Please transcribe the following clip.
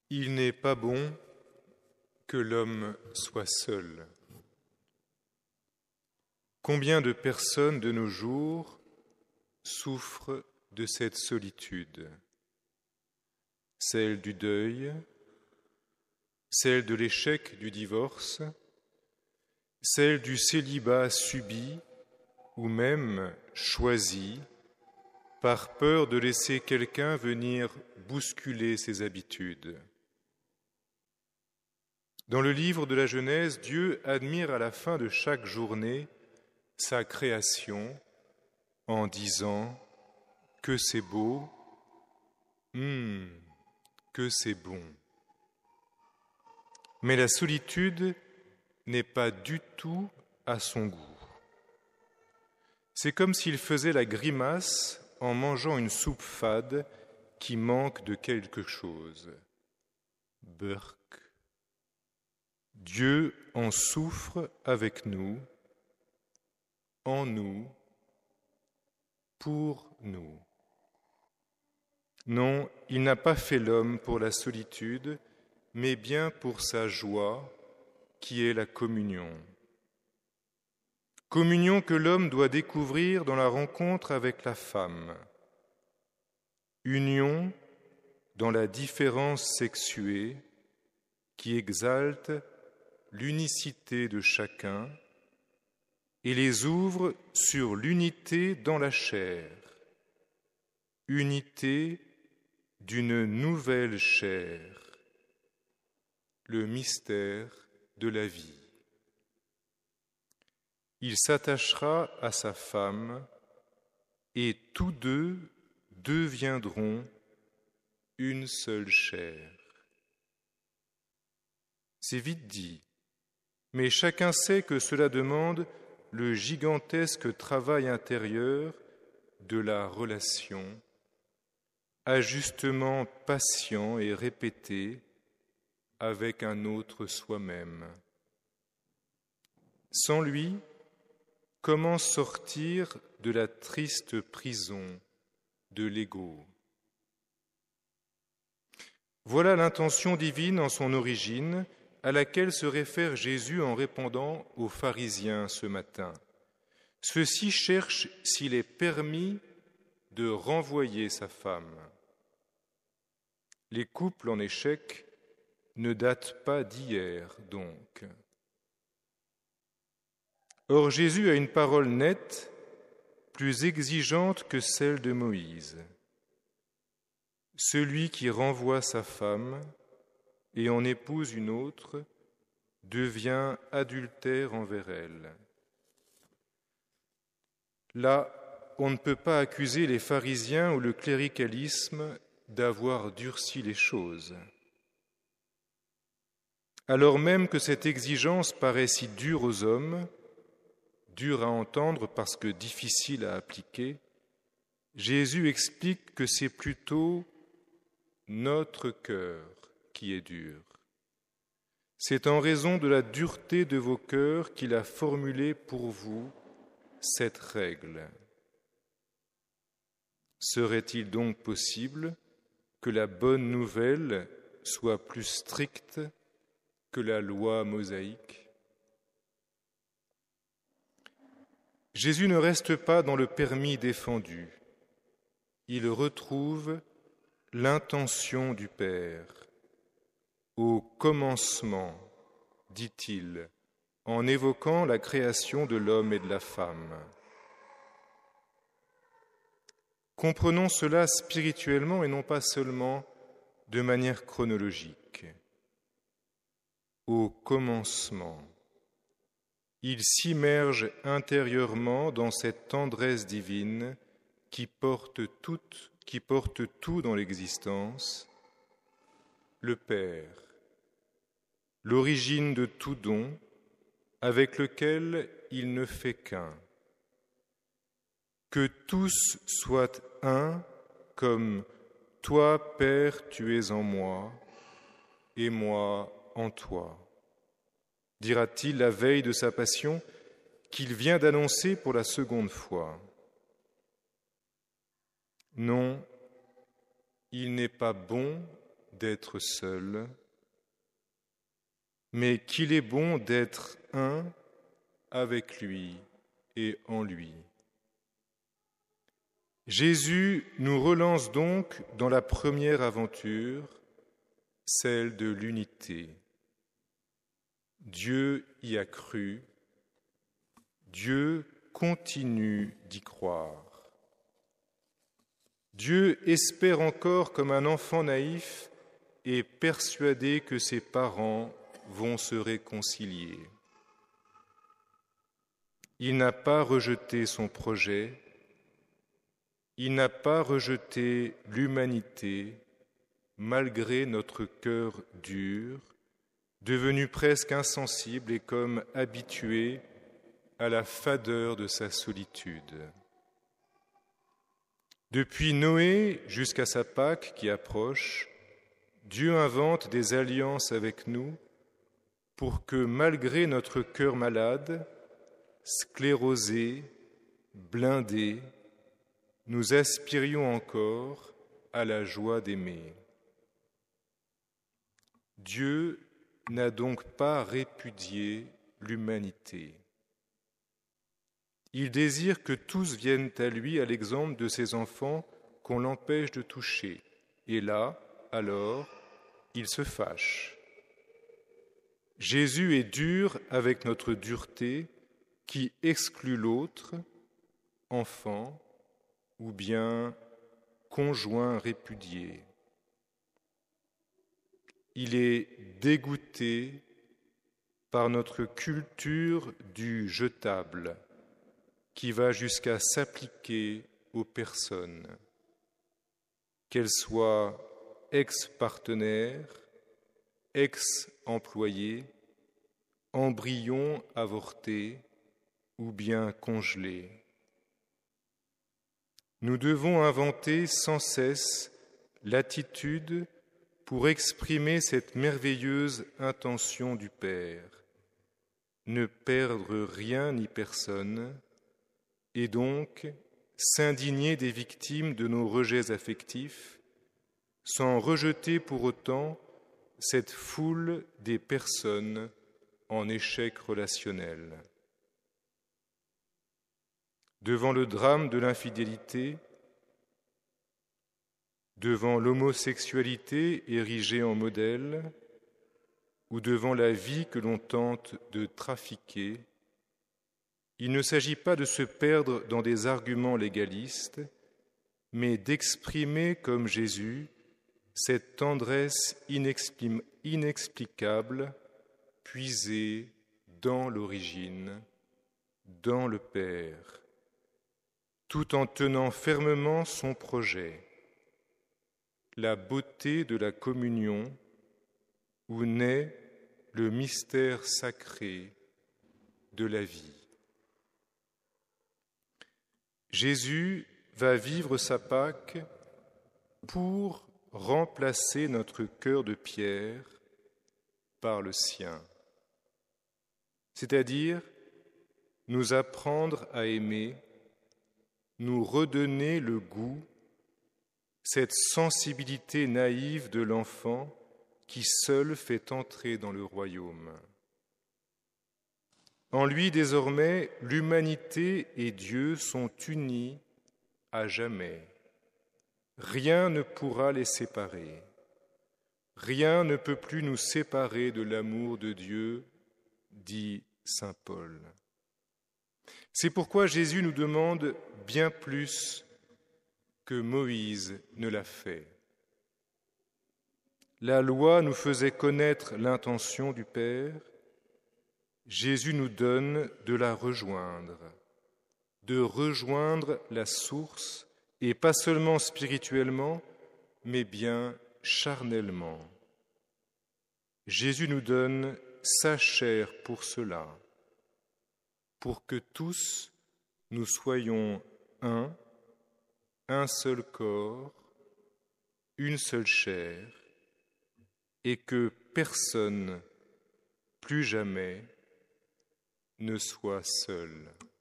Il n'est pas bon que l'homme soit seul. Combien de personnes de nos jours souffrent de cette solitude? Celle du deuil, celle de l'échec du divorce, celle du célibat subi ou même choisi par peur de laisser quelqu'un venir bousculer ses habitudes. Dans le livre de la Genèse, Dieu admire à la fin de chaque journée sa création en disant que c'est beau, que c'est bon. Mais la solitude n'est pas du tout à son goût. C'est comme s'il faisait la grimace en mangeant une soupe fade qui manque de quelque chose. Burk. Dieu en souffre avec nous, en nous, pour nous. Non, il n'a pas fait l'homme pour la solitude, mais bien pour sa joie, qui est la communion. Communion que l'homme doit découvrir dans la rencontre avec la femme. Union dans la différence sexuée qui exalte l'unicité de chacun et les ouvre sur l'unité dans la chair, unité d'une nouvelle chair, le mystère de la vie. Il s'attachera à sa femme et tous deux deviendront une seule chair. C'est vite dit, mais chacun sait que cela demande le gigantesque travail intérieur de la relation, ajustement patient et répété avec un autre soi-même. Sans lui, comment sortir de la triste prison de l'ego? Voilà l'intention divine en son origine, à laquelle se réfère Jésus en répondant aux pharisiens ce matin. Ceux-ci cherchent s'il est permis de renvoyer sa femme. Les couples en échec ne datent pas d'hier, donc. Or, Jésus a une parole nette, plus exigeante que celle de Moïse. Celui qui renvoie sa femme et en épouse une autre devient adultère envers elle. Là, on ne peut pas accuser les pharisiens ou le cléricalisme d'avoir durci les choses. Alors même que cette exigence paraît si dure aux hommes, dure à entendre parce que difficile à appliquer, Jésus explique que c'est plutôt notre cœur qui est dur. C'est en raison de la dureté de vos cœurs qu'il a formulé pour vous cette règle. Serait-il donc possible que la bonne nouvelle soit plus stricte que la loi mosaïque? Jésus ne reste pas dans le permis défendu. Il retrouve l'intention du Père. Au commencement, dit-il, en évoquant la création de l'homme et de la femme. Comprenons cela spirituellement et non pas seulement de manière chronologique. Au commencement, il s'immerge intérieurement dans cette tendresse divine qui porte tout dans l'existence, le Père, l'origine de tout don, avec lequel il ne fait qu'un. Que tous soient un, comme toi, Père, tu es en moi, et moi en toi, dira-t-il la veille de sa passion qu'il vient d'annoncer pour la seconde fois. Non, il n'est pas bon d'être seul, mais qu'il est bon d'être un avec lui et en lui. Jésus nous relance donc dans la première aventure, celle de l'unité. Dieu y a cru, Dieu continue d'y croire. Dieu espère encore comme un enfant naïf et persuadé que ses parents vont se réconcilier. Il n'a pas rejeté son projet, il n'a pas rejeté l'humanité malgré notre cœur dur, devenu presque insensible et comme habitué à la fadeur de sa solitude. Depuis Noé jusqu'à sa Pâque qui approche, Dieu invente des alliances avec nous pour que, malgré notre cœur malade, sclérosé, blindé, nous aspirions encore à la joie d'aimer. Dieu n'a donc pas répudié l'humanité. Il désire que tous viennent à lui à l'exemple de ses enfants qu'on l'empêche de toucher. Et là, alors, il se fâche. Jésus est dur avec notre dureté qui exclut l'autre, enfant ou bien conjoint répudié. Il est dégoûté par notre culture du jetable qui va jusqu'à s'appliquer aux personnes, qu'elles soient ex-partenaires, ex-employés, embryons avortés ou bien congelés. Nous devons inventer sans cesse l'attitude pour exprimer cette merveilleuse intention du Père, ne perdre rien ni personne, et donc s'indigner des victimes de nos rejets affectifs, sans rejeter pour autant cette foule des personnes en échec relationnel. Devant le drame de l'infidélité, devant l'homosexualité érigée en modèle, ou devant la vie que l'on tente de trafiquer, il ne s'agit pas de se perdre dans des arguments légalistes, mais d'exprimer comme Jésus cette tendresse inexplicable puisée dans l'origine, dans le Père, tout en tenant fermement son projet, la beauté de la communion où naît le mystère sacré de la vie. Jésus va vivre sa Pâque pour remplacer notre cœur de pierre par le sien, c'est-à-dire nous apprendre à aimer, nous redonner le goût, cette sensibilité naïve de l'enfant qui seul fait entrer dans le royaume. En lui, désormais, l'humanité et Dieu sont unis à jamais. Rien ne pourra les séparer. Rien ne peut plus nous séparer de l'amour de Dieu, dit saint Paul. C'est pourquoi Jésus nous demande bien plus que Moïse ne l'a fait. La loi nous faisait connaître l'intention du Père. Jésus nous donne de la rejoindre, de rejoindre la source, et pas seulement spirituellement, mais bien charnellement. Jésus nous donne sa chair pour cela, pour que tous nous soyons un seul corps, une seule chair, et que personne, plus jamais, ne soit seul.